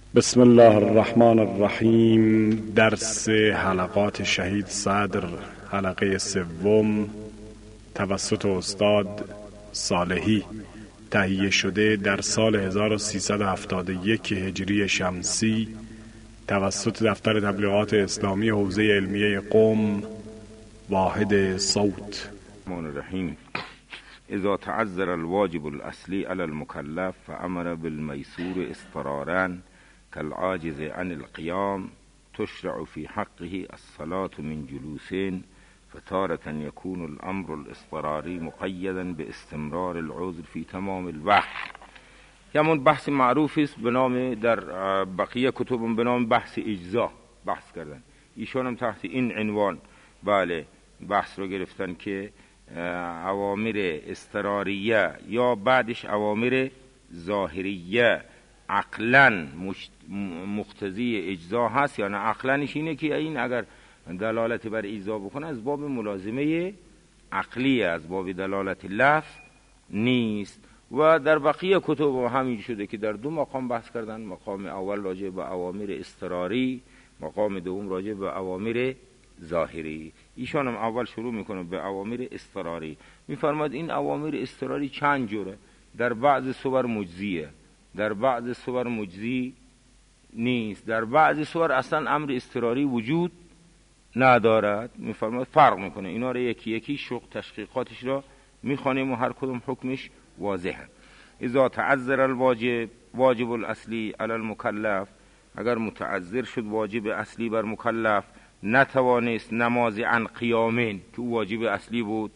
بسم الله الرحمن الرحیم. درس حلقات شهید صدر، حلقه سوم، توسط استاد صالحی، تهیه شده در سال 1371 هجری شمسی توسط دفتر تبلیغات اسلامی حوزه علمیه قم، واحد صوت. الرحمن الرحیم. اذا تعذر الواجب الاصلی علی المکلف فامر بالمیسور اضطرارا كالعاجز عن القيام تشرع في حقه الصلاة من جلوس، فتارة يكون الأمر الاضطراري مقيدا باستمرار العذر في تمام الوقت. همون بحث معروفی است به نام در بقیه کتب به نام بحث اجزا بحث کردن. ایشان هم تحت این عنوان بحث رو گرفتن که اوامر اضطراریه یا بعدش اوامر ظاهریه عقلاً مقتضی اجزا هست یا نه. عقلانش اینه که این اگر دلالت بر اجزا بکنه از باب ملازمه عقلیه، از باب دلالت لفظ نیست. و در بقیه کتب همین شده که در دو مقام بحث کردن. مقام اول راجع به اوامر اضطراری، مقام دوم راجع به اوامر ظاهری. ایشان هم اول شروع میکنه به اوامر اضطراری. میفرماد این اوامر اضطراری چند جوره. در بعض صور مجزیه، در بعض صور مجزی نیست، در بعض صور اصلا امر اضطراری وجود ندارد. میفرماد فرق میکنه اینا رو یکی یکی تشقیقاتش را میخوانیم و هر کدوم حکمش واضحه. اذا تعذر الواجب، واجب الاصلی علی المکلف، اگر متعذر شد واجب اصلی بر مکلف، نتوانست نماز عن قیامین که واجب اصلی بود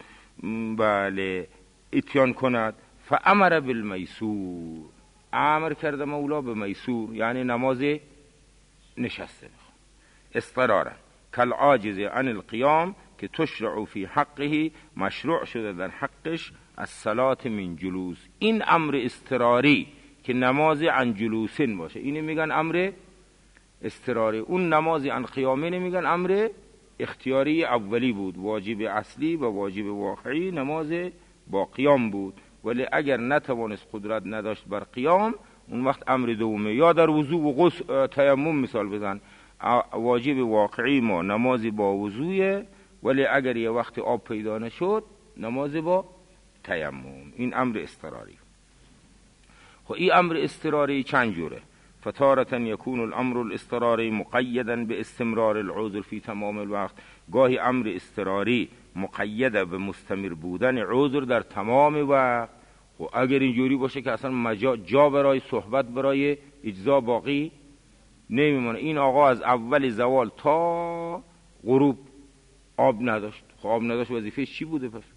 اتیان کند، فامر بالمیسور، امر کرده مولا به میسور، یعنی نماز نشسته اضطرارا کالعاجز عن القیام که تشرع فی حقه، مشروع شده در حقش الصلاة من جلوس. این امر اضطراری که نماز عن جلوسین باشه اینه میگن امر اضطراری. اون نماز عن قیامین میگن امر اختیاری اولی بود، واجب اصلی و واجب واقعی نماز با قیام بود. ولی اگر نتوانست قدرت نداشت بر قیام اون وقت امر دومه. یا در وضو و غسل تیمم مثال بزن، واجب واقعی ما نماز با وضویه، ولی اگر یه وقت آب پیدا نشد نماز با تیمم. این امر اضطراری. خب این امر اضطراری چند جوره. فتارة يكون الامر الاضطراری مقیدا باستمرار العذر في تمام الوقت، گاهی امر اضطراری مقیده به مستمر بودن عذر در تمام وقت. و اگر اینجوری باشه که اصلا جا برای صحبت برای اجزا باقی نمیمونه. این آقا از اول زوال تا غروب آب نداشت. خب آب نداشت وظیفهش چی بوده پس؟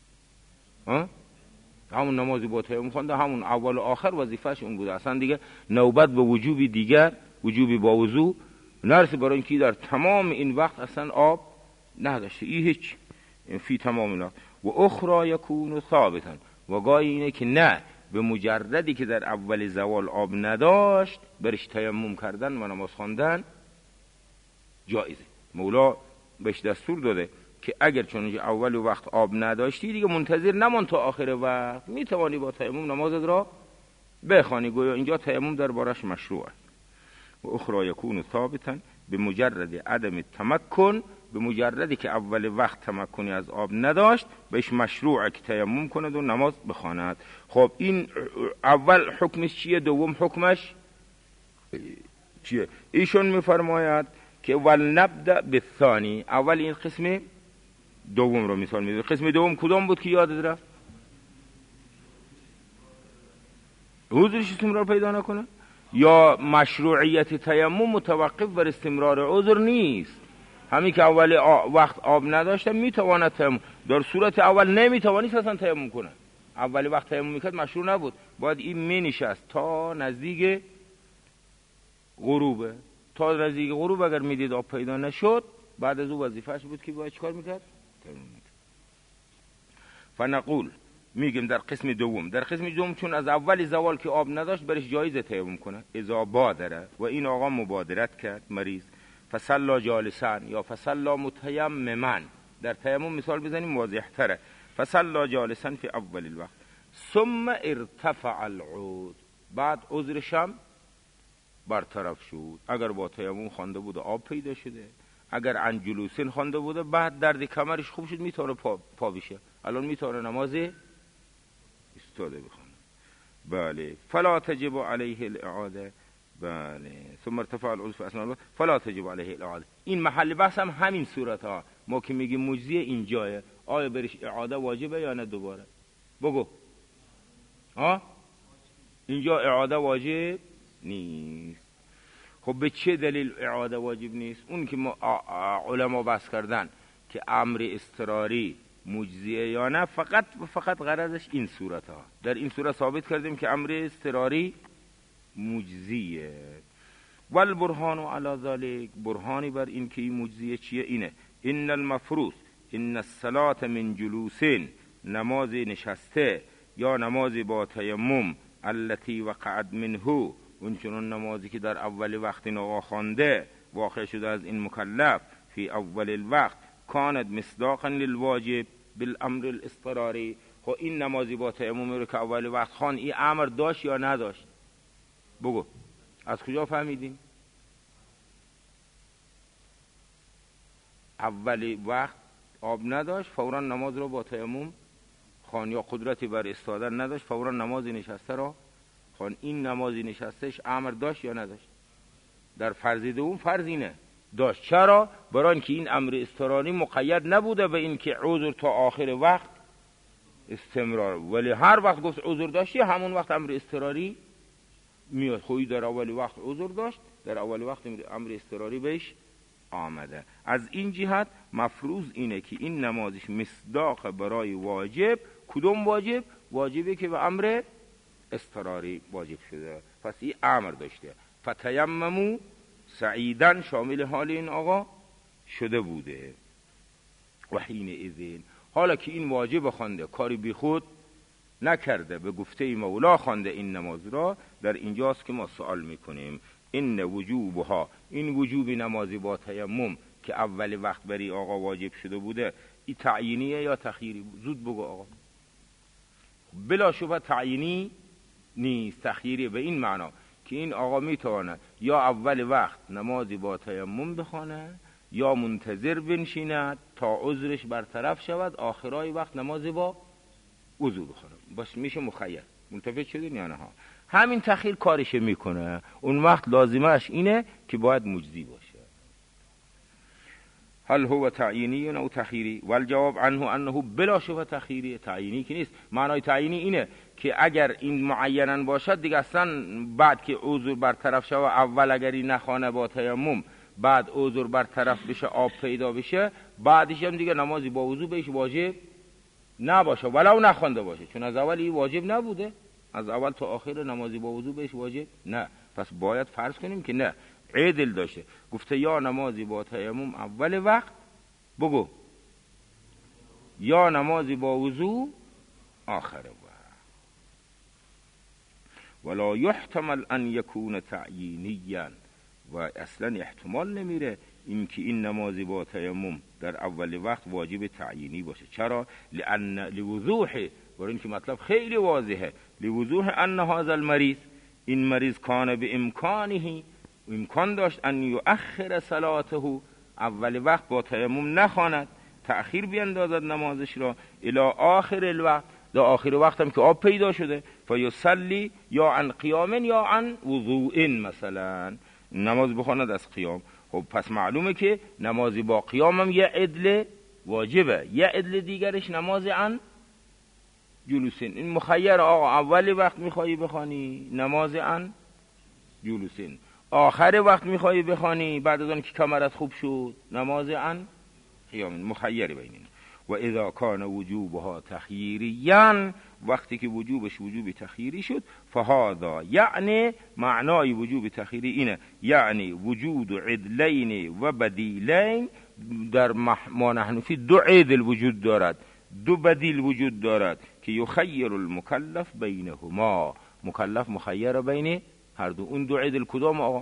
همون نمازی با تیمم خونده، همون اول و آخر وظیفهش اون بوده. اصلا دیگه نوبت به وجوبی دیگر، وجوبی با وضو نرسه، برای اینکه در تمام این وقت اصلا آب نداشته. این هیچ فی تمام الوقت. و اخرى یکون ثابتا، و گاهی اینه که نه، به مجردی که در اول زوال آب نداشت برش تیمم کردن و نماز خواندن جایزه. مولا بهش دستور داده که اگر چون اول وقت آب نداشتی دیگه منتظر نمان تا آخر وقت، میتوانی با تیمم نمازت را بخوانی. گویا اینجا تیمم در بارش مشروع است. و اخرى یکون ثابتا، به مجرد عدم تمکن، به مجردی که اول وقت تمکنی از آب نداشت بهش مشروعه که تیمم کند و نماز بخواند. خب این اول حکمش چیه؟ دوم حکمش چیه؟ ایشون میفرماید که ولنبدأ بالثانی، اول این قسم دوم رو مثال میده. قسم دوم کدام بود که یادت رفت؟ عذرش استمرار پیدا نکنه، یا مشروعیت تیمم متوقف بر استمرار عذر نیست. همین که اول وقت آب نداشته میتواند تیمم، در صورت اول نمیتوانید اصلا تیمم کنه. اولی وقت تیمم میکرد مشروع نبود، باید این مینشست تا نزدیک غروبه. تا نزدیک غروب اگر میدید آب پیدا نشد، بعد از او وظیفهش بود که باید چیکار میکرد؟ تیمم میکرد. فنقول، میگم در قسم دوم، در قسم دوم چون از اول زوال که آب نداشت برش جایزه تیمم کنه. اذا بادره، و این آقا مبادرت کرد مریض، فصلا جالسا یا فصلا متیمما، در تیمم مثال بزنیم واضح تره. فصلا جالسا فی اول الوقت ثم ارتفع العود، بعد عذرشم برطرف شد. اگر با تیمم خوانده بوده آب پیدا شده، اگر عن جلوسین خوانده بوده بعد درد کمرش خوب شد میتونه پا بشه، الان میتونه نماز استاده بخونه. بله. فلا تجب علیه الاعاده. بله. ثم ارتفاع العضو في اثناء الوضوء فلا تجب علیه الاعاده. این محل بحث هم همین صورت ها. ما که میگیم مجزیه اینجاه، آیا برش اعاده واجبه یا نه دوباره؟ بگو. اینجا اعاده واجب نیست. خب به چه دلیل اعاده واجب نیست؟ اون که علما بحث کردن که امر اضطراری مجزیه یا نه، فقط غرضش این صورت ها. در این صورت ثابت کردیم که امر اضطراری مجزیه. والبرهان علی ذلك، برهانی بر این که این مجزیه چیه اینه: ان المفروض ان الصلاة من جلوسین، نماز نشسته یا نماز با تیمم، التي وقعت منه، اون چنون نمازی که در اول وقت این آقا خوانده واقع شده از این مکلف، فی اول الوقت کانت مصداقا للواجب بالامر الاضطراری. خب این نمازی با تیمم رو که اول وقت خوان، این امر داشت یا نداشت؟ بگو. از کجا فهمیدیم؟ اول وقت آب نداشت فورا نماز رو با تیمم خوان، یا قدرتی بر استادن نداشت فورا نمازی نشسته را خوان. این نمازی نشستهش امر داشت یا نداشت؟ در فرض دوم فرض اینه داشت. چرا؟ برای اینکه این امر اضطراری مقید نبوده به این که عذر تا آخر وقت استمرار، ولی هر وقت گفت عذر داشتی همون وقت امر اضطراری میاد. خویی در اول وقت عذر داشت، در اول وقت امر اضطراری بهش آمده. از این جهت مفروض اینه که این نمازش مصداق برای واجب. کدوم واجب؟ واجبی که به امر اضطراری واجب شده، پس این امر داشته. فتیممو سعیدن شامل حال این آقا شده بوده. و حین اذن، حالا که این واجب خوانده، کاری بی خود نکرده، به گفته مولا خوانده این نماز را، در اینجاست که ما سوال میکنیم این وجوبها، این وجوب نمازی با تیمم که اول وقت بری آقا واجب شده بوده، این تعیینیه یا تخییری؟ زود بگو آقا. بلا شبه تعیینی نیست، تخییری. به این معنا که این آقا میتواند یا اول وقت نمازی با تیمم بخونه یا منتظر بنشیند تا عذرش برطرف شود، آخرای وقت نمازی با وضو بخونه. بس میشه مخیر. منتفق شدین یا نه؟ همین تخییر کارش میکنه. اون وقت لازمش اینه که باید مجزی باشه. هل هو تعیینی او تخییری؟ والجواب عنه انه بلا شبه تخییری. تعیینی که نیست. معنای تعیینی اینه که اگر این معینن باشد دیگه اصلا بعد که عذر برطرف شود، اول اگر این نخوانه با تیمم، بعد عذر برطرف بشه، آب پیدا بشه، بعدش هم دیگه نمازی با وضو بهش واجب نباشه ولو نخوانده باشه، چون از اول این واجب نبوده. از اول تا آخر نمازی با وضو بهش واجب نه. پس باید فرض کنیم که نه، عدل داشته. گفته یا نمازی با تیمم اول وقت، بگو، یا نمازی با وضو آخر وقت. ولا يحتمل ان يكون تعیینیا، و اصلا احتمال نمیره اینکه این نمازی با تیمم در اول وقت واجب تعیینی باشه. چرا؟ لان لوضوح، برای اینکه مطلب خیلی واضحه، لوضوح ان هذا المریض، این مریض کان به امکانه، امکان داشت ان یؤخر صلاته، اول وقت با تیمم نخواند، تأخیر بیندازد نمازش را، الی آخر الوقت، در آخر وقت هم که آب پیدا شده، فیصلی یا عن قیام یا عن وضوء، مثلا نماز بخواند از قیام. خب پس معلومه که نمازی با قیام هم یه عدل واجبه، یه عدل دیگرش نماز عن جلوسین. این مخیر آقا، اول وقت میخوایی بخوانی نماز عن جلوسین، آخر وقت میخوایی بخوانی بعد از اون که کمرت خوب شد نماز عن قیام. مخیری بین این. و اذا کان وجوبها تخییریا، وقتی که وجوبش وجوب تخییری شد، فهذا یعنی معنای وجوب تخییری اینه، یعنی وجود عدلین و بدیلین. در ما نحن فی دو عدل وجود دارد، دو بدیل وجود دارد که یخیر المکلف بینهما، مکلف مخیر بین هر دو. اون دو عدل کدام آقا؟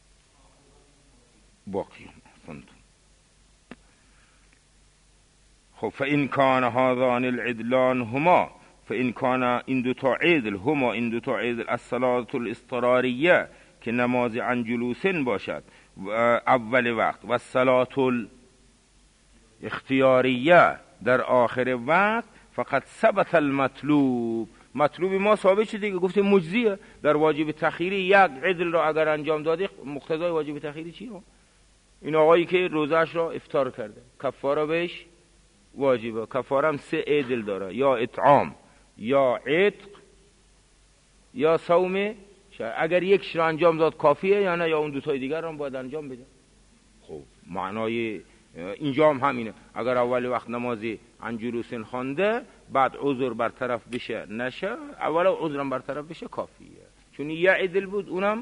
باقی. خب فإن کان هذان العدلان هما، فإن کان این دوتا عدل هما، این دوتا عدل الصلاة الاضطراریه که نماز عن جلوسن باشد اول وقت و الصلاة الاختیاریه در آخر وقت، فقط ثبت المطلوب، مطلوب ما ثابت شده دیگه، گفتیم مجزیه. در واجب تخیری یک عدل را اگر انجام دادی مقتضای واجب تخیری چیه؟ این آقایی که روزش را افطار کرده کفاره بهش واجبه، کفاره هم 3 عدل داره، یا اطعام یا عتق یا صوم شهر. اگر یکش را انجام داد کافیه یا نه، یا اون دوتای دیگر را باید انجام بده. خب معنای اینجا هم همینه، اگر اول وقت نمازی عن جلوسن خوانده بعد عذر برطرف بشه نشه، اول عذرم برطرف بشه کافیه، چون یه عدل بود اونم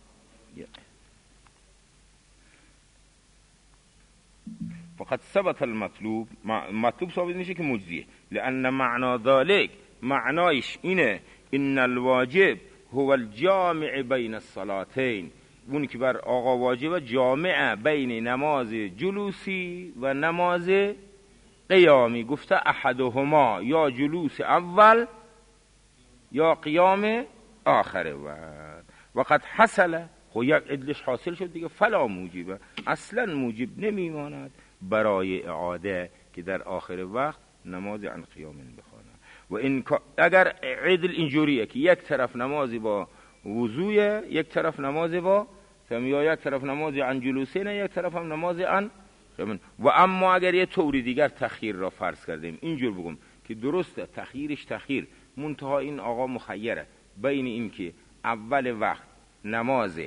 فقط ثبت المطلوب، مطلوب ثابت میشه که مجزیه. لأن معنا ذلك، معنایش اینه ان الواجب هو الجامع بین الصلاتین، اون که بر آقا واجبه جامع بین نماز جلوسی و نماز قیامی. گفته احدهما، یا جلوس اول یا قیام آخر وقت حصل، خب یک عدلش حاصل شد دیگه، فلا موجبه، اصلا موجب نمیماند برای اعاده که در آخر وقت نماز عن قیام بخوانه. و این اگر عدل اینجوریه که یک طرف نمازی با وضویه، یک طرف نمازی با یا یک طرف نمازی عن جلوسینه، یک طرف هم نمازی عن قیام. و اما اگر یه طوری دیگر تخییر را فرض کردیم، اینجور بگم که درسته تخییرش تخییر، منتها این آقا مخیره بین این که اول وقت نماز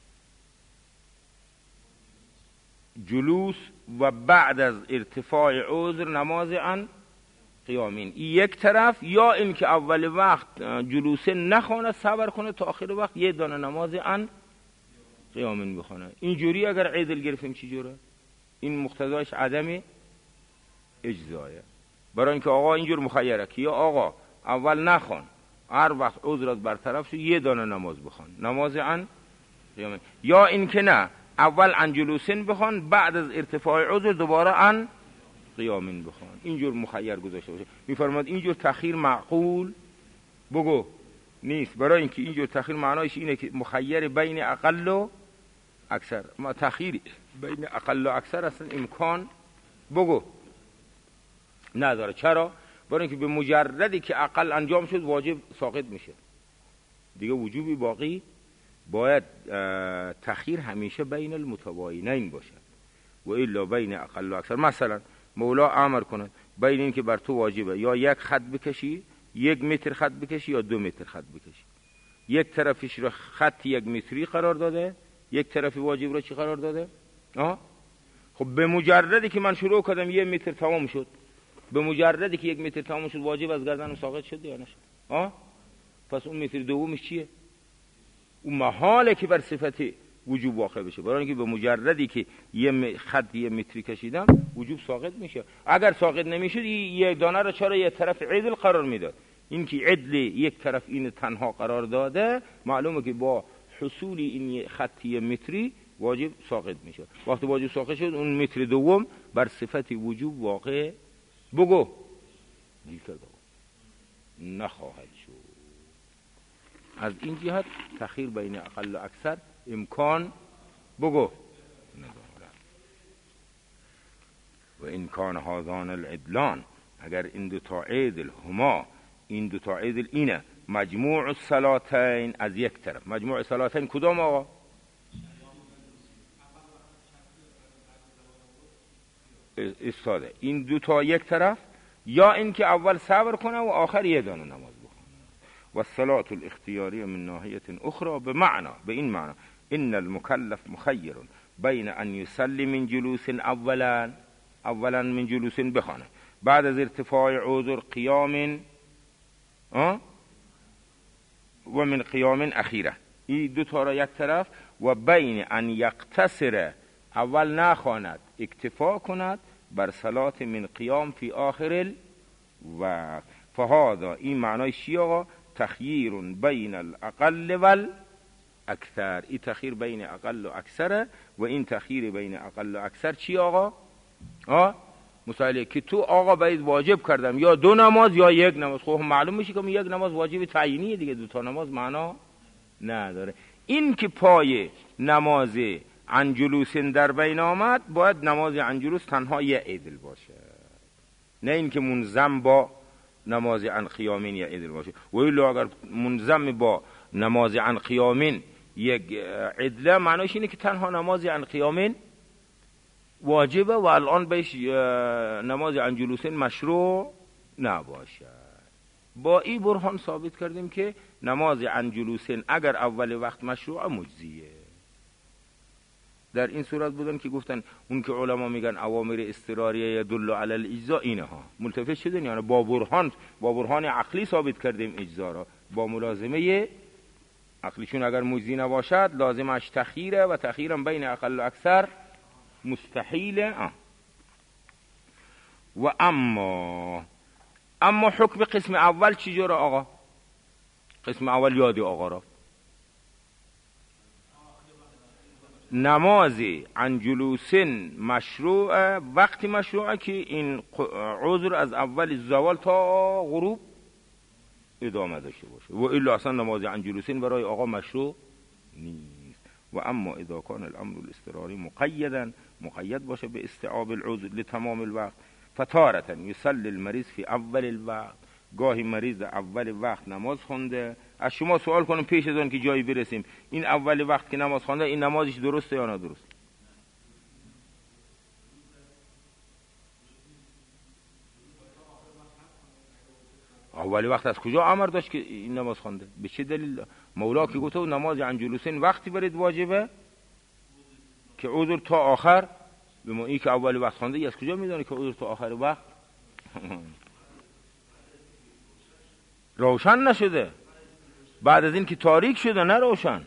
جلوس و بعد از ارتفاع عذر نماز عن قیامین، یک طرف، یا این که اول وقت جلوسه نخونه صبر کنه تا آخر وقت یه دانه نماز عن قیامین بخونه. اینجوری اگر عدل گرفتیم چی جوره؟ این مقتضایش عدم اجزایه، برای اینکه آقا اینجور مخیره که یا آقا اول نخون، هر وقت عذرت برطرف شد یه دانه نماز بخون نماز عن قیامین، یا این که نه اول عن جلوسین بخون بعد از ارتفاع عذر دوباره عن قیامین بخون. اینجور مخیر گذاشته باشه. میفرماد اینجور تخییر معقول بگو نیست، برای اینکه اینجور تخییر معنایش اینه که مخیر بین اقل و اکثر. ما تخییر بین اقل و اکثر اصلا امکان بگو نداره. چرا؟ برای اینکه به مجردی که اقل انجام شد واجب ساقط میشه دیگه، وجوبی باقی. باید تخییر همیشه بین المتباینین باشد و الا بین اقل و اکثر. مثلا مولا امر کنه بین این که بر تو واجبه یا یک خط بکشی، 1 متر خط بکشی یا 2 متر خط بکشی، یک طرفش رو خط 1 متری قرار داده، یک طرف واجب رو چی قرار داده؟ خب به مجردی که من شروع کردم 1 متر تمام شد، به مجردی که 1 متر تمام شد واجب از گردنم ساقط شد یا نشد؟ پس اون متر دومش چیه؟ اون محاله که بر صفت وجوب واقع بشه، برای اینکه به مجردی که یه خط 1 متری کشیدم وجوب ساقط میشه. اگر ساقط نمیشد یک دانه را چرا یه طرف عدل قرار میداد؟ این که عدل یک طرف این تنها قرار داده، معلومه که با حصول این خط 1 متری واجب ساقط میشه. وقتی واجب ساقط شد اون متر دوم بر صفت وجوب واقع بگو نخواهد شد. از این جهت تخییر بین اقل و اکثر امکان بگو ندارد. و این کان هذان العدلان، اگر این دوتا عدل هما، این دوتا عدل اینه مجموع الصلاتین از یک طرف. مجموع الصلاتین کدام آقا؟ استاده این دوتا یک طرف، یا این که اول صبر کنه و آخر یه دانه نماز بخونه. و الصلاة الاختیاری من ناحیه اخرى، بمعنى به این معنی ان المکلف مخیر بین ان یصلی من جلوس اولا من جلوس بخونه، بعد از ارتفاع عذر قیام و من قیام اخیره، این دو تا را یک طرف، و بین ان یقتصر اول نخواند اکتفا کند بر صلات من قیام فی آخر الوقت. فهذا این معنای چی آقا؟ تخییر بین الاقل والاکثر. این تخییر بین اقل و اکثره، و این تخییر بین اقل و اکثر چی آقا؟ مسائله که تو آقا باید واجب کردم یا 2 نماز یا 1 نماز. خب معلوم میشه که 1 نماز واجب تعیینیه دیگه، 2 تا نماز معنا نداره. این که پای نماز عن جلوس در بین آمد، باید نماز عن جلوس تنها یه عدل باشه، نه این که منظم با نماز عن قیامین یه عدل باشه. و الا اگر منظم با نماز عن قیامین یک عدله، معناش اینه که تنها نماز عن قیامین واجبه و الان بهش نماز عن جلوسین مشروع نباشه. با این برهان ثابت کردیم که نماز عن جلوسین اگر اول وقت مشروع مجزیه. در این صورت بودن که گفتن اون که علما میگن اوامر اضطراریه یدل علی الاجزاء، اینه ها ملتفت شدن، یعنی با برهان عقلی ثابت کردیم اجزا را، با ملازمه عقلی، چون اگر مجزی نباشد لازمش تخییره و تخییرم بین اقل و اکثر مستحیله. و اما حکم قسم اول چی جوره آقا؟ قسم اول یاد آقا را، نماز عن جلوسین مشروع، وقتی مشروعه که این عذر از اول زوال تا غروب ادامه داشته باشه، و الا اصلا نماز عن جلوسین برای آقا مشروع نیست. و اما اذا کان الامر الاضطراری مقید باشه به استیعاب العذر لتمام الوقت، فتارة یصلی المریض فی اول الوقت، گاهی مریض اول وقت نماز خونده. از شما سوال کنم پیش از اون که جایی برسیم، این اول وقت که نماز خونده این نمازش درسته یا نادرست؟ اول وقت از کجا امر داشت که این نماز خونده؟ به چه دلیل؟ مولا که گفته نماز عن جلوسین وقتی برید واجبه که عذر تا آخر، به ما این که اول وقت خونده از کجا میدونه که عذر تا آخر وقت؟ روشن نشده، بعد از این که تاریک شده نه روشن.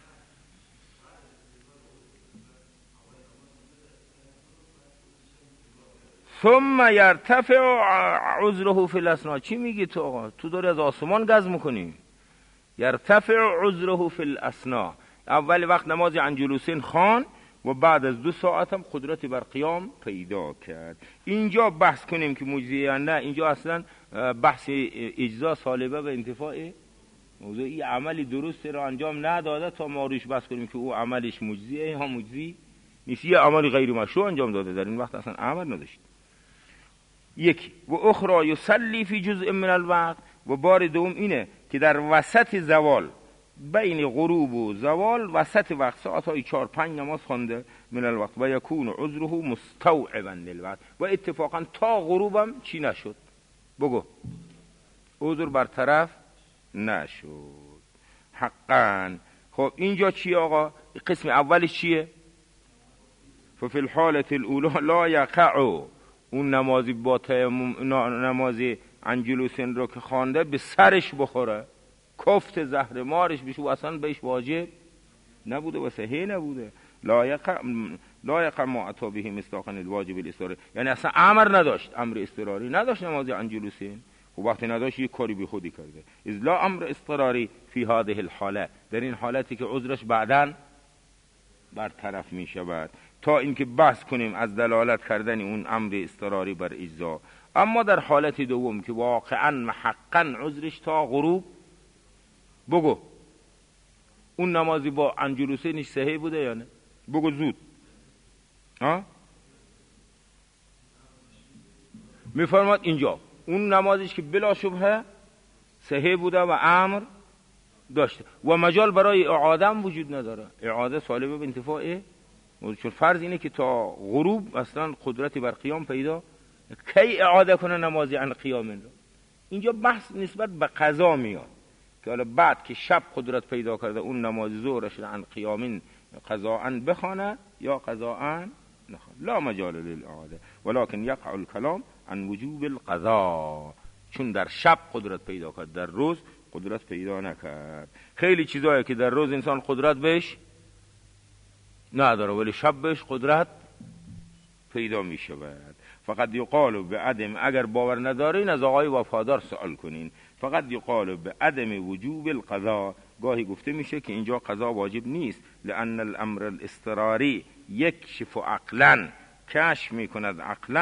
ثم یرتفع عذره فی الاسنا. چی میگی تو آقا؟ تو داری از آسمان گز میکنی. یرتفع عذره فی الاسنا، اول وقت نماز عن جلوسین خان و بعد از 2 ساعت هم قدرت بر قیام پیدا کرد. اینجا بحث کنیم که مجزیه یا نه، اینجا اصلا بحث اجزا سالبه و انتفاع موضوعی عملی درستی را انجام نداده تا ما روش بحث کنیم که او عملش مجزیه یا مجزی نیست، یه عملی غیر مشروع انجام داده، در این وقت اصلا عمل نداشت. یکی و اخرى یصلی فی جزء من الوقت، و بار دوم اینه که در وسط زوال، بین غروب و زوال وسط وقت ساعتهای 4-5 نماز خوانده من الوقت، و یکون عذره مستوعبا للوقت، و اتفاقا تا غروبم چی نشد؟ بگو عذر برطرف نشد حقا. خب اینجا چی آقا؟ قسم اولش چیه؟ ففی الحالت الاولی لا یقع، اون نمازی با نمازی عن جلوسین رو که خوانده به سرش بخوره، کفت زهر مارش بشه و اصلا بهش واجب نبوده و صحیح نبوده. لا یقع ما اتی به مصداقا الواجب الاضطراری، یعنی اصلا امر نداشت، امر اضطراری نداشت نماز عن جلوسین، و وقتی نداشت یک کاری بی خودی کرده. اذ لا امر اضطراری فی هذه الحاله، در این حالتی که عذرش بعداً برطرف می شود، تا اینکه بحث کنیم از دلالت کردن اون امر اضطراری بر اجزا. اما در حالت دوم که واقعا محقا عذرش تا غروب، بگو اون نمازی با عن جلوسینش صحیح بوده یا نه؟ بگو زود. میفرماد اینجا اون نمازش که بلا شبهه صحیح بوده و امر داشته و مجال برای اعاده هم وجود نداره، اعاده سالبه به انتفاع، چون فرض اینه که تا غروب اصلا قدرتی بر قیام پیدا، کی اعاده کنه نمازی عن قیام رو؟ اینجا بحث نسبت به قضا میاد که حالا بعد که شب قدرت پیدا کرده اون نماز ظهرش عن قیام قضاء بخونه یا قضاء نخونه، لا مجال للاعاده، ولكن یقع الكلام عن وجوب القضاء، چون در شب قدرت پیدا کرد، در روز قدرت پیدا نکرد. خیلی چیزایی که در روز انسان قدرت بهش نداره ولی شب بهش قدرت پیدا می شود. فقط یقال به عدم، اگر باور ندارین از آقای وفادار سوال کنین، فقط یقال به عدم وجوب القضاء، گاهی گفته میشه که اینجا قضا واجب نیست، لان الامر الاضطراری یکشف عقلا، کشف میکند عقلا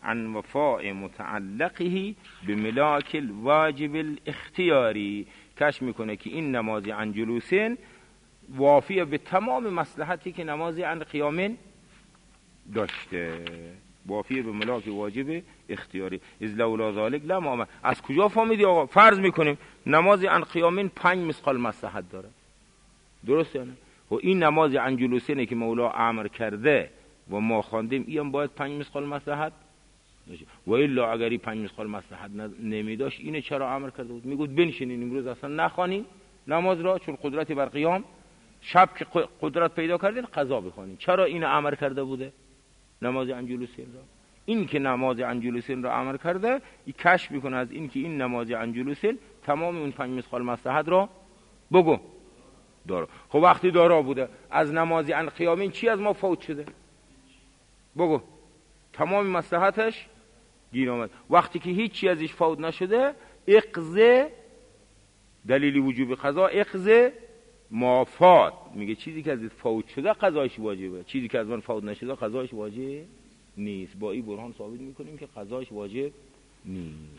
عن وفاء متعلقه بملاک الواجب الاختیاری. کشف میکنه که این نماز عن جلوسین وافیه به تمام مصلحتی که نماز عن قیامین داشته، وافیه به ملاک واجب اختیاری. از لولا ذالک لما. از کجا فهمیدی آقا؟ فرض میکنیم نماز عن قیامین 5 مثقال مصلحت داره، درسته نه؟ و این نماز عن جلوسینه که مولا امر کرده و ما خواندیم، این باید 5 مثقال مصلحت باشه. و الا اگر این 5 مثقال مصلحت نمیداشت اینه چرا امر کرده بود؟ میگفت بنشینین امروز اصلا نخوانین نماز را، چون قدرتی بر قیام، شب که قدرت پیدا کردین قضا بخوانین. چرا این امر کرده بوده نماز عن جلوسین را؟ این که نماز عن جلوسین را امر کرده، این کشف میکنه از این که این نماز عن جلوسین تمام اون 5 مثقال مصلحت را بگو داره. خب وقتی دارا بوده، از نماز عن قیامین چی از ما فوت شده؟ بگو. تمام مصلحتش گیر آمد. وقتی که هیچ چی ازش فوت نشده، اقضه دلیل وجوب قضا، اقضه مافات. میگه چیزی که ازت فوت شده قضایش واجبه، چیزی که از من فوت نشده قضایش واجب نیست. با این برهان ثابت میکنیم که قضایش واجب نیست.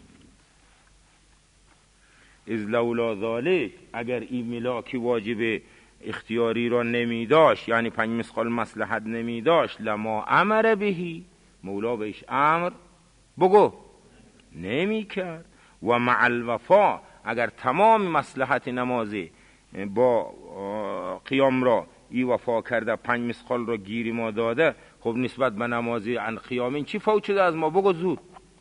از لولا ذالک، اگر این ملاک واجب اختیاری را نمی داشت، یعنی 5 مثقال مصلحت نمی داشت، لما امر بهی، مولا بهش امر بگو نمی کرد. و مع الوفا، اگر تمام مصلحت نمازی با قیام را ای وفا کرده، 5 مثقال را گیری ما داده، خب نسبت به نمازی عن قیامین چی فوت شده از ما؟ بگو زود.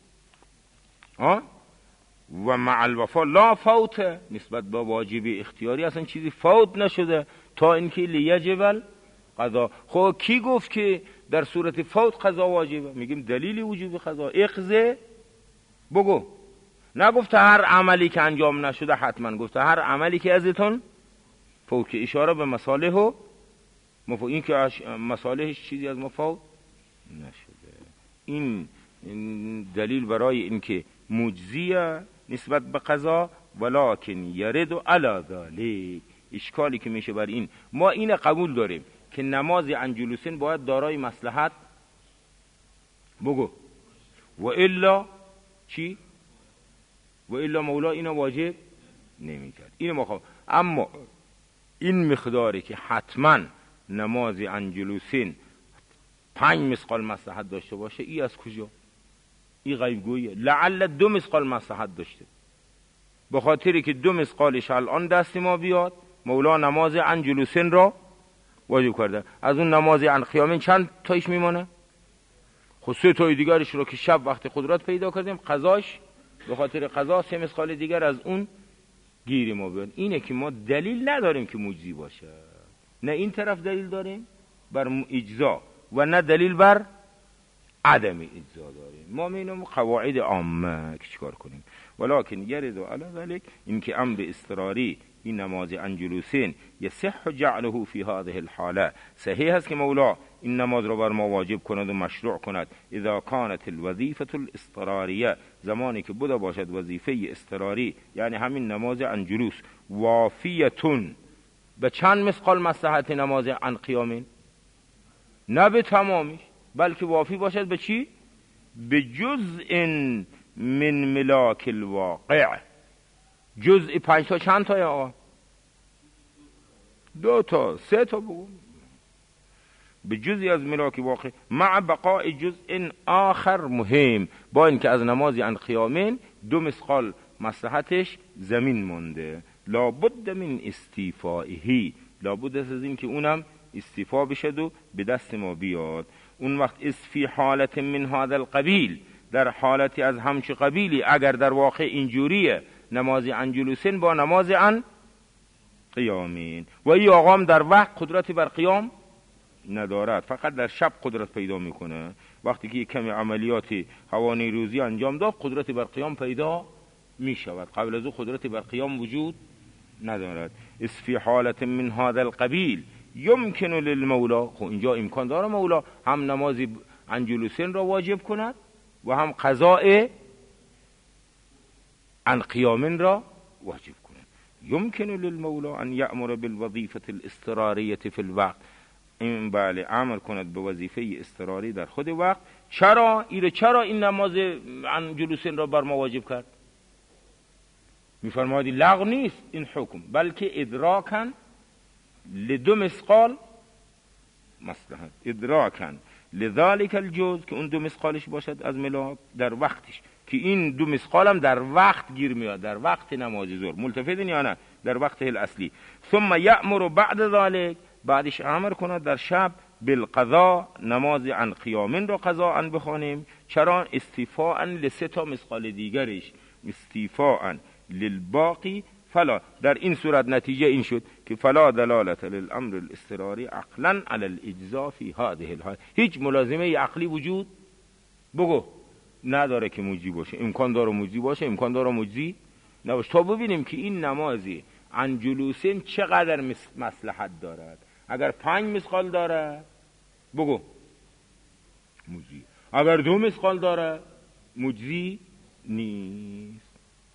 و مع الوفا لا فوت، نسبت به واجب اختیاری اصلا چیزی فوت نشده تا اینکه لیجب قضا. خب کی گفت که در صورت فوت قضا واجبه؟ میگیم دلیل وجوب قضا اقضه بگو. نگفته هر عملی که انجام نشده حتما، گفته هر عملی که ازتون فوت، که اشاره به مصالح و مفهوم، این که مصالحش چیزی از ما فوت نشده. این دلیل برای اینکه مجزیه نسبت به قضا، ولکن یرد علی ذلک. اشکالی که میشه بر این، ما این قبول داریم که نماز عن جلوسین باید دارای مصلحت بگو، و الا چی؟ و الا مولا اینو واجب نمی کرد. اینو ما خواهد. اما این مقداری که حتما نماز عن جلوسین 5 مثقال مصلحت داشته باشه، ای از کجا؟ این غیبگویه. لعل 2 مثقال مصلحت داشته، به خاطری که 2 مثقالش الان دست ما بیاد، مولا نماز عن جلوسین را واجب کرده. از اون نماز عن قیامین چند تایش میمونه؟ خب 3 تای دیگرش رو که شب وقت قدرت پیدا کردیم قضاش، به خاطر قضا 3 مثقال دیگر از اون گیری ما بیاد. اینه که ما دلیل نداریم که مجزی باشه، نه این طرف دلیل داریم بر اجزا و نه دلیل بر عدم اجزا داریم. ما مینم قواعد عامه که چیکار کنیم. ولکن یرد علی ذلک، این که امر اضطراری این نماز عن جلوسین یصح جعله فی هذه الحاله، صحیح است که مولا این نماز را بر ما واجب کند و مشروع کند. اذا كانت الوظیفه الاضطراریه، زمانی که بوده باشد وظیفه اضطراری، یعنی همین نماز عن جلوس، وافیتون به چند مثقال مصلحت نماز عن قیامین؟ نه به تمامیش، بلکه وافی باشد به چی؟ به جزء من ملاک الواقع. جزء 5 تا چند تا آقا؟ 2 تا 3 تا بگو. به جزئی از ملاک واقع، مع بقاء جزء آخر مهم، با اینکه از نماز عن قیامین 2 مثقال مصلحتش زمین مونده. لابد من استیفائه، لابد از این که اونم استیفا بشد و به دست ما بیاد. اون وقت از فی حالت من هذا القبیل، در حالتی از همچه قبیلی، اگر در واقع اینجوریه نماز عن جلوسین با نماز عن قیامین، و این آقام در وقت قدرتی بر قیام ندارد، فقط در شب قدرت پیدا میکنه. وقتی که کمی عملیات هوانی روزی انجام داد قدرتی بر قیام پیدا میشود، قبل از او قدرتی بر قیام وجود ندارد. از فی حالت من هذا القبیل یمکن للمولا، خب اینجا امکان داره مولا هم نماز عن جلوسین را واجب کند و هم قضاء عن قیامین را واجب کند. یمکن للمولا ان یأمر بالوظیفه الاضطراریه فی الوقت، این بله امر کند به وظیفه اضطراری در خود وقت. چرا این نماز عن جلوسین را بر ما واجب کرد؟ میفرماید لغو نیست این حکم، بلکه ادراکن لدو مثقال مصلحت، ادراکن لذالک الجزء، که اون 2 مثقالش باشد از ملاک در وقتش، که این 2 مثقال هم در وقت گیر میاد، در وقت نماز ظهر. ملتفتین یا نه؟ در وقت الاصلی. ثم یأمر بعد ذلك، بعدش امر کند در شب بالقضاء، نماز عن قیامین را قضاء بخوانیم. چرا؟ استیفاء لسه تا مثقال دیگرش، استیفاء للباقی. فلا، در این صورت نتیجه این شد که فلا دلالت للامر الاضطراری عقلا علی الاجزاء فی هذه الحال. هیچ ملازمه عقلی وجود بگو نداره که مجزی باشه. امکان داره مجزی باشه، امکان داره مجزی نباشه. تا ببینیم که این نمازی عن جلوسین چقدر مصلحت دارد. اگر 5 مثقال داره بگو مجزی، اگر 2 مثقال داره مجزی نیست.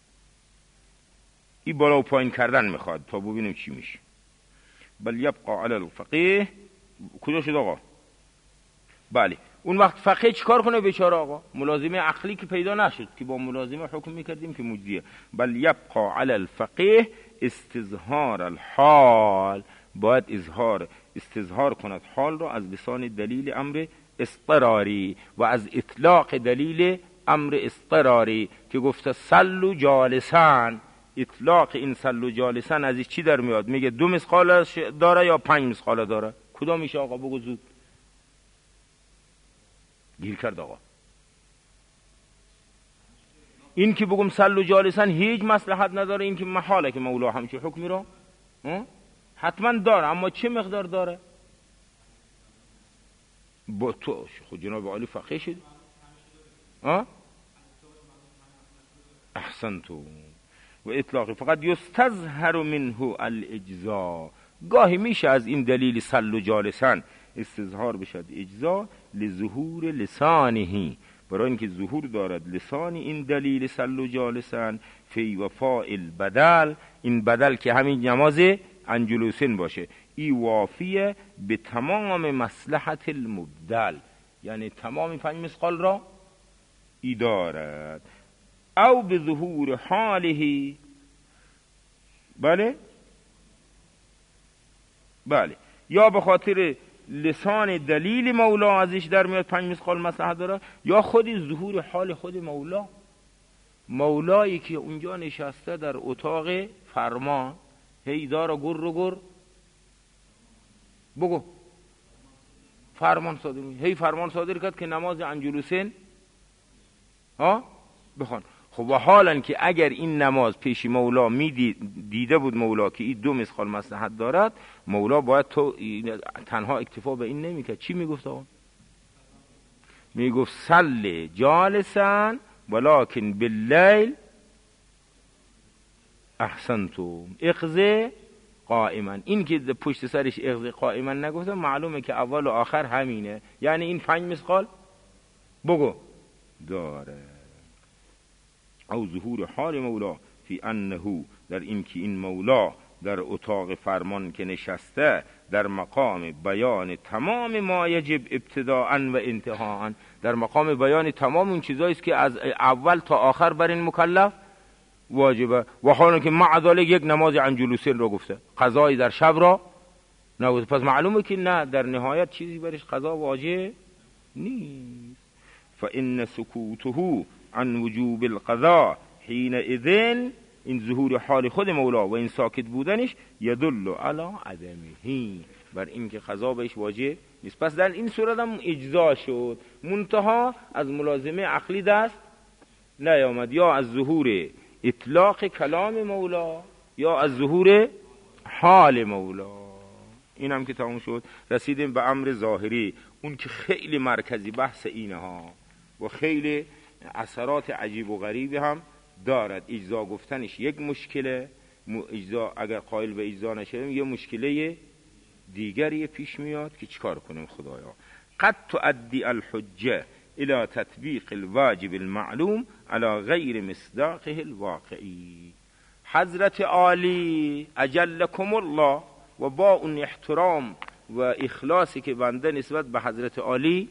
این بالا و پایین کردن میخواد تا ببینیم چی میشه. بل یبقى علی الفقیه. کجا شد آقا؟ بله، اون وقت فقیه چیکار کنه بیچاره آقا؟ ملازمه عقلی که پیدا نشد که با ملازمه حکم میکردیم که مجزیه. بل یبقى علی الفقیه استظهار الحال، باید استظهار کند حال را از لسان دلیل امر اضطراری و از اطلاق دلیل امر اضطراری که گفته صلوا جالسان. اطلاق این صلوا جالسان از چی در میاد؟ میگه 2 مثقال داره یا 5 مثقال داره؟ کدام میشه آقا؟ بگو زود. گیر کرد آقا. این که بگم صلوا جالسان هیچ مصلحت نداره، این که محاله که مولا همچه حکمی را حتما داره، اما چه مقدار داره؟ با تو خود جناب عالی فقیه شد. احسنتو. و اطلاقی فقط یستظهر منه الاجزاء. گاهی میشه از این دلیل صلوا جالسان استظهار بشد اجزاء لظهور لسانه، برای اینکه ظهور دارد لسان این دلیل صلوا جالسان فی وفاء البدل، این بدل که همین نماز عن جلوسین باشه، ای وافیه به تمام مصلحت المبدل، یعنی تمام 5 مثقال را ای دارد. او به ظهور حاله. بله یا به خاطر لسان دلیل مولا ازش در میاد 5 مثقال مصلحت داره، یا خودی ظهور حال خود مولایی که اونجا نشسته در اتاق فرمان، هی داره گر رو گر بگو فرمان صادر میشه، هی فرمان صادر کرد که نماز عن جلوسین بخوان. خب و حالا که اگر این نماز پیش مولا دیده بود مولا که این 2 مثقال مصلحت دارد، مولا باید تو تنها اکتفا به این نمیکرد. چی میگفت آقا؟ میگفت صل جالسا ولکن باللیل احسنتم اقضی قائما. این که پشت سرش اقضی قائما نگفته، معلومه که اول و آخر همینه، یعنی این 5 مثقال بگو داره. او ظهور حال مولا فی انه، در این که این مولا در اتاق فرمان که نشسته در مقام بیان تمام ما یجب ابتداء و انتهاء، در مقام بیان تمام اون چیزایی است که از اول تا آخر بر این مکلف واجبه. و حالا که مع ذلک یک نماز عن جلوسین را گفته، قضایی در شب را نگفته، پس معلومه که نه، در نهایت چیزی برش قضا واجب نیست. فان سکوته عن وجوب القضاء حینئذ، این ظهور حال خود مولا و این ساکت بودنش یدل علی عدمه، بر این که قضا بهش واجب نیست. پس در این صورت هم اجزا شد، منتها از ملازمه عقلی دست نیامد، یا از ظهور اطلاق کلام مولا یا از ظهور حال مولا. این هم که تمام شد، رسیدیم به امر ظاهری، اون که خیلی مرکزی بحث اینه ها و خیلی اثرات عجیب و غریبی هم دارد. اجزا گفتنش یک مشکله، اجزا اگر قائل به اجزا نشدیم یه مشکله دیگری پیش میاد که چیکار کنیم خدایا. قد تؤدي الحجه الى تطبیق الواجب المعلوم على غیر مصداقه الواقعی. حضرت عالی اجلکم الله و با اون احترام و اخلاصی که بنده نسبت به حضرت عالی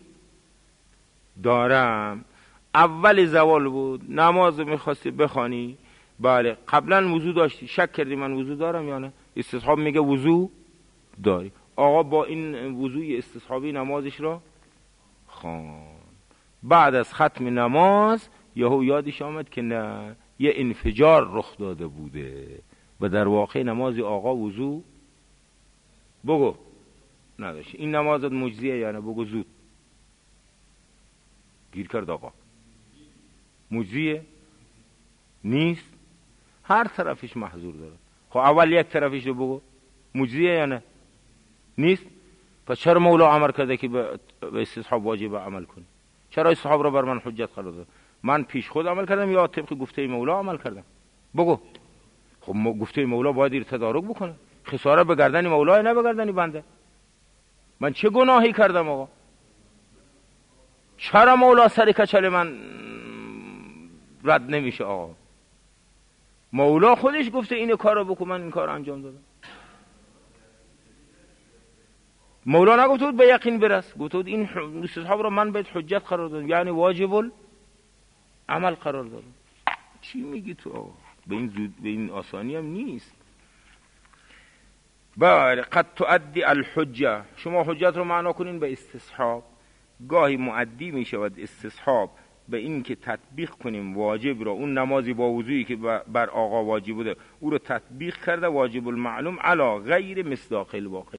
دارم. اول زوال بود، نماز میخواستی بخوانی، بله قبلا وضو داشتی، شک کردی من وضو دارم یا نه، استصحاب میگه وضو داری، آقا با این وضوی استصحابی نمازش را خوان. بعد از ختم نماز یهو یادش آمد که نه، یه انفجار رخ داده بوده و در واقع نماز آقا وضو بگو نداشت. این نمازت مجزیه یا نه؟ بگو زود. گیر کرد آقا. مجزیه نیست، هر طرفش محظور داره. خب اول یک طرفش رو بگو مجزیه یا نه؟ نیست. پس چرا مولا امر کرده که به استصحاب واجب عمل کنی؟ چرا استصحاب رو بر من حجت قرار داد؟ من پیش خود عمل کردم یا طبق گفته مولا عمل کردم؟ بگو. خب گفته مولا باید این تدارک بکنه، خساره به گردن مولا نه به گردن بنده. من چه گناهی کردم آقا؟ چرا مولا سر کچل من رد نمیشه آقا؟ مولا خودش گفته این کارو بکن، من این کار انجام دادم. مولا نگفته بود به یقین برس، گفته بود این استصحاب رو من بهت حجت قرار دادم، یعنی واجب عمل قرار دادم. چی میگی تو آقا؟ به این آسانی هم نیست. بله قد تؤدی الحجه، شما حجت رو معنا کنین به استصحاب. گاهی مؤدی می شود استصحاب به این که تطبیق کنیم واجب را، اون نمازی با وضوعی که بر آقا واجب بوده او رو تطبیق کرده واجب المعلوم علی غیر مصداق الواقع.